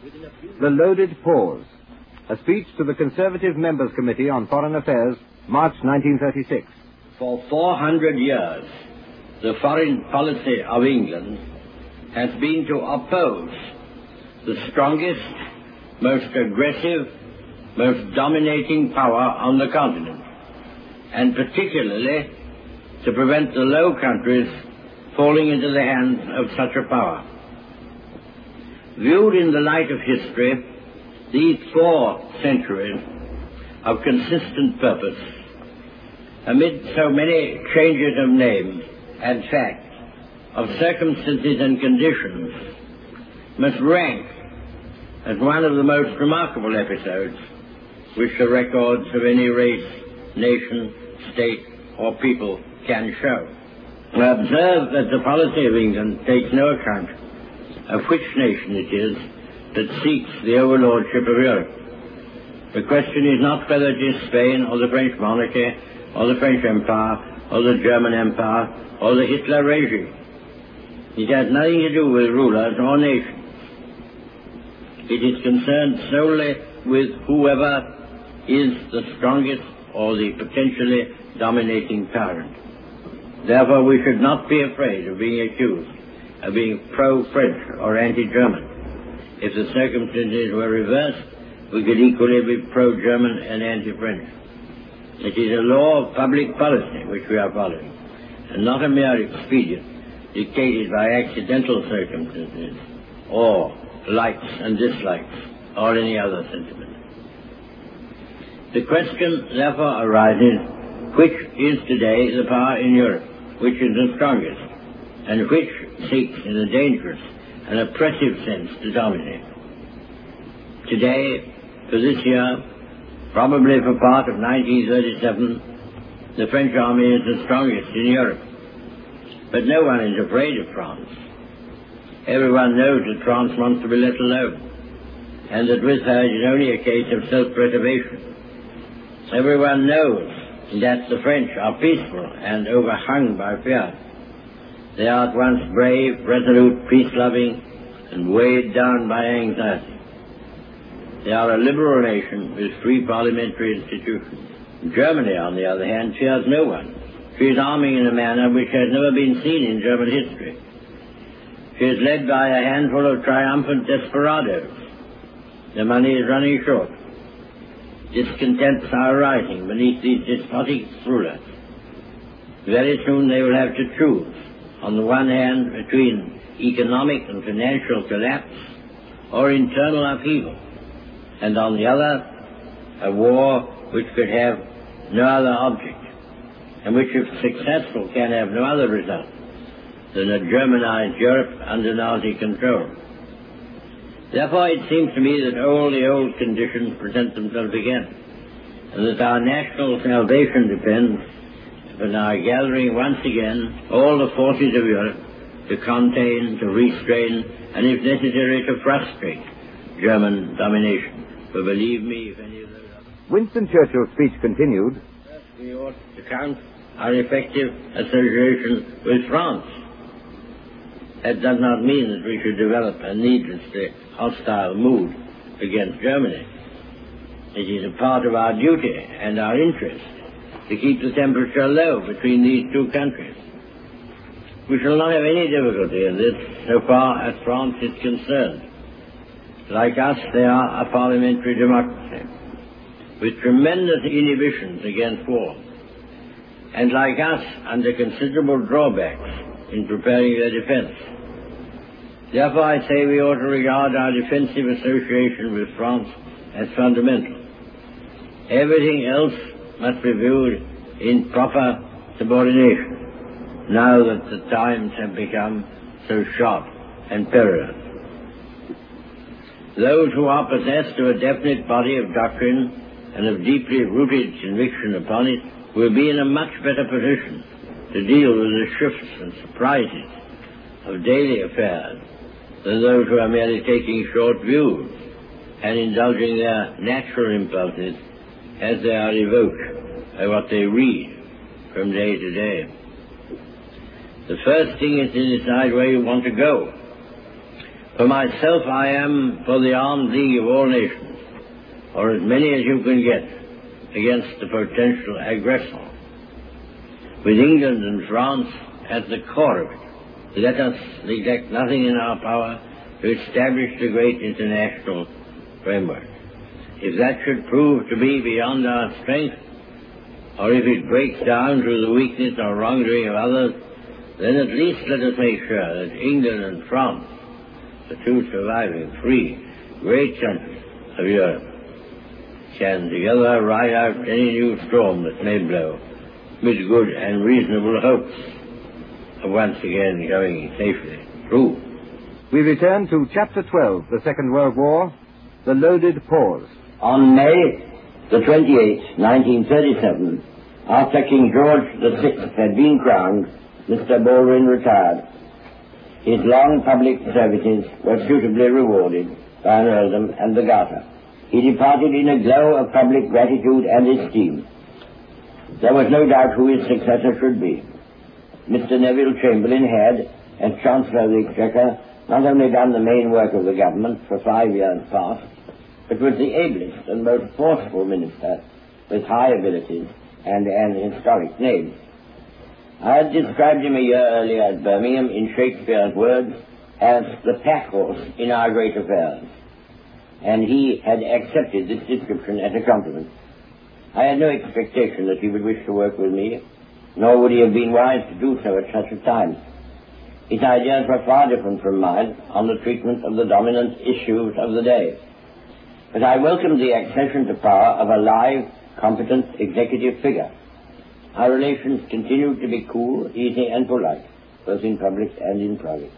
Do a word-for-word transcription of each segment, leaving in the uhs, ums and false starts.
The Loaded Pause, a speech to the Conservative Members' Committee on Foreign Affairs, March nineteen thirty-six. For four hundred years, the foreign policy of England has been to oppose the strongest, most aggressive, most dominating power on the continent, and particularly to prevent the Low Countries falling into the hands of such a power. Viewed in the light of history, these four centuries of consistent purpose, amid so many changes of name and fact, of circumstances and conditions, must rank as one of the most remarkable episodes which the records of any race, nation, state, or people can show. Observe that the policy of England takes no account of which nation it is that seeks the overlordship of Europe. The question is not whether it is Spain or the French monarchy or the French Empire or the German Empire or the Hitler regime. It has nothing to do with rulers or nations. It is concerned solely with whoever is the strongest or the potentially dominating tyrant. Therefore, we should not be afraid of being accused of being pro-French or anti-German. If the circumstances were reversed, we could equally be pro-German and anti-French. It is a law of public policy which we are following, and not a mere expedient dictated by accidental circumstances or likes and dislikes or any other sentiment. The question therefore arises, which is today the power in Europe, which is the strongest, and which seeks in a dangerous and oppressive sense to dominate? Today, for this year, probably for part of nineteen thirty-seven, the French army is the strongest in Europe. But no one is afraid of France. Everyone knows that France wants to be let alone, and that with her it is only a case of self-preservation. Everyone knows that the French are peaceful and overhung by fear. They are at once brave, resolute, peace-loving, and weighed down by anxiety. They are a liberal nation with free parliamentary institutions. Germany, on the other hand, fears no one. She is arming in a manner which has never been seen in German history. She is led by a handful of triumphant desperadoes. The money is running short. Discontents are arising beneath these despotic rulers. Very soon they will have to choose, on the one hand, between economic and financial collapse or internal upheaval, and on the other, a war which could have no other object, and which, if successful, can have no other result than a Germanized Europe under Nazi control. Therefore, it seems to me that all the old conditions present themselves again, and that our national salvation depends upon our gathering once again all the forces of Europe to contain, to restrain, and if necessary, to frustrate German domination. For believe me, if any of those others... Winston Churchill's speech continued. First, we ought to count our effective association with France. That does not mean that we should develop a needlessly hostile mood against Germany. It is a part of our duty and our interest to keep the temperature low between these two countries. We shall not have any difficulty in this so far as France is concerned. Like us, they are a parliamentary democracy with tremendous inhibitions against war, and like us, under considerable drawbacks in preparing their defense. Therefore, I say we ought to regard our defensive association with France as fundamental. Everything else must be viewed in proper subordination, now that the times have become so sharp and perilous. Those who are possessed of a definite body of doctrine and of deeply rooted conviction upon it will be in a much better position to deal with the shifts and surprises of daily affairs than those who are merely taking short views and indulging their natural impulses as they are evoked by what they read from day to day. The first thing is to decide where you want to go. For myself, I am for the armed league of all nations, or as many as you can get, against the potential aggressor, with England and France at the core of it. Let us neglect nothing in our power to establish the great international framework. If that should prove to be beyond our strength, or if it breaks down through the weakness or wrongdoing of others, then at least let us make sure that England and France, the two surviving free, great countries of Europe, can together ride out any new storm that may blow, with good and reasonable hopes of once again going safely through. We return to Chapter twelve, the Second World War, The Loaded Pause. On May the twenty-eighth, nineteen thirty-seven, after King George the Sixth had been crowned, Mister Baldwin retired. His long public services were suitably rewarded by an earldom and the Garter. He departed in a glow of public gratitude and esteem. There was no doubt who his successor should be. Mister Neville Chamberlain had, as Chancellor of the Exchequer, not only done the main work of the government for five years past, but was the ablest and most forceful minister, with high abilities and an historic name. I had described him a year earlier at Birmingham in Shakespeare's words as the pack horse in our great affairs, and he had accepted this description as a compliment. I had no expectation that he would wish to work with me, nor would he have been wise to do so at such a time. His ideas were far different from mine on the treatment of the dominant issues of the day. But I welcomed the accession to power of a live, competent executive figure. Our relations continued to be cool, easy, and polite, both in public and in private.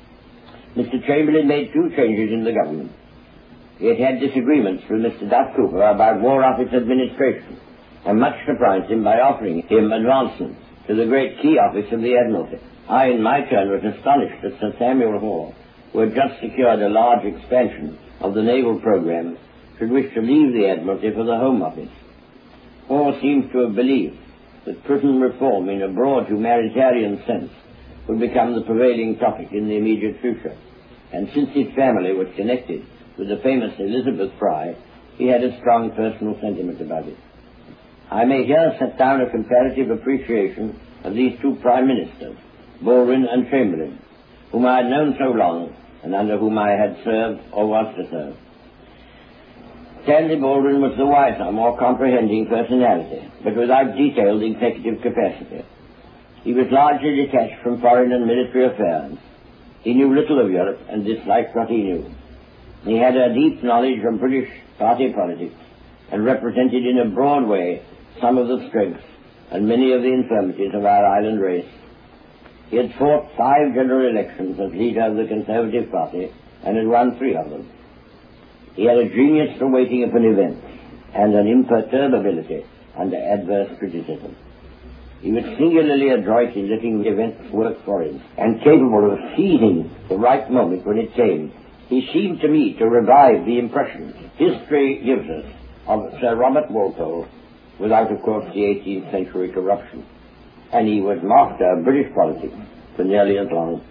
Mister Chamberlain made few changes in the government. He had had disagreements with Mister Duff Cooper about War Office administration, and much surprised him by offering him advancement to the great key office of the Admiralty. I, in my turn, was astonished that Sir Samuel Hoare, who had just secured a large expansion of the naval program, should wish to leave the Admiralty for the Home Office. Hoare seems to have believed that prison reform in a broad humanitarian sense would become the prevailing topic in the immediate future, and since his family was connected with the famous Elizabeth Fry, he had a strong personal sentiment about it. I may here set down a comparative appreciation of these two prime ministers, Baldwin and Chamberlain, whom I had known so long and under whom I had served or was to serve. Stanley Baldwin was the wiser, more comprehending personality, but without detailed executive capacity. He was largely detached from foreign and military affairs. He knew little of Europe and disliked what he knew. He had a deep knowledge of British party politics and represented in a broad way some of the strengths and many of the infirmities of our island race. He had fought five general elections as leader of the Conservative Party and had won three of them. He had a genius for waiting upon events and an imperturbability under adverse criticism. He was singularly adroit in letting events work for him and capable of seizing the right moment when it came. He seemed to me to revive the impressions history gives us of Sir Robert Walpole, without, of course, the eighteenth century corruption. And he was master of British politics for nearly as long.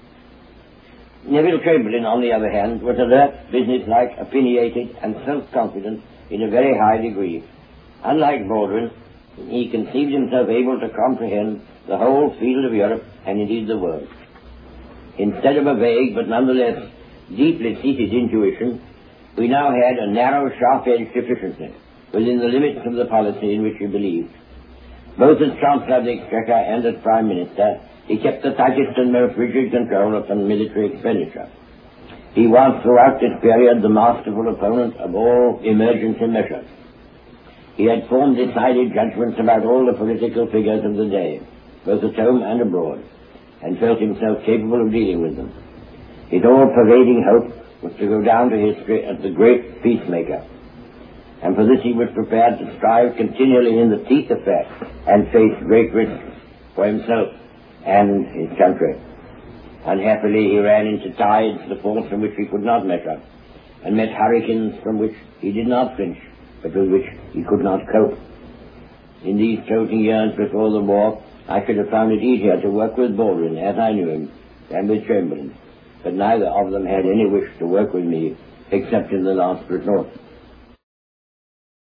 Neville Chamberlain, on the other hand, was alert, businesslike, opinionated, and self-confident in a very high degree. Unlike Baldwin, he conceived himself able to comprehend the whole field of Europe and indeed the world. Instead of a vague but nonetheless deeply seated intuition, we now had a narrow, sharp-edged efficiency within the limits of the policy in which he believed. Both as Chancellor of the Exchequer and as Prime Minister, he kept the tightest and most rigid control upon military expenditure. He was throughout this period the masterful opponent of all emergency measures. He had formed decided judgments about all the political figures of the day, both at home and abroad, and felt himself capable of dealing with them. His all-pervading hope was to go down to history as the great peacemaker, and for this he was prepared to strive continually in the teeth of facts and face great risks for himself and his country. Unhappily, he ran into tides, the force from which he could not measure, and met hurricanes from which he did not flinch, but with which he could not cope. In these closing years before the war, I should have found it easier to work with Baldwin, as I knew him, than with Chamberlain. but neither of them had any wish to work with me except in the last resort.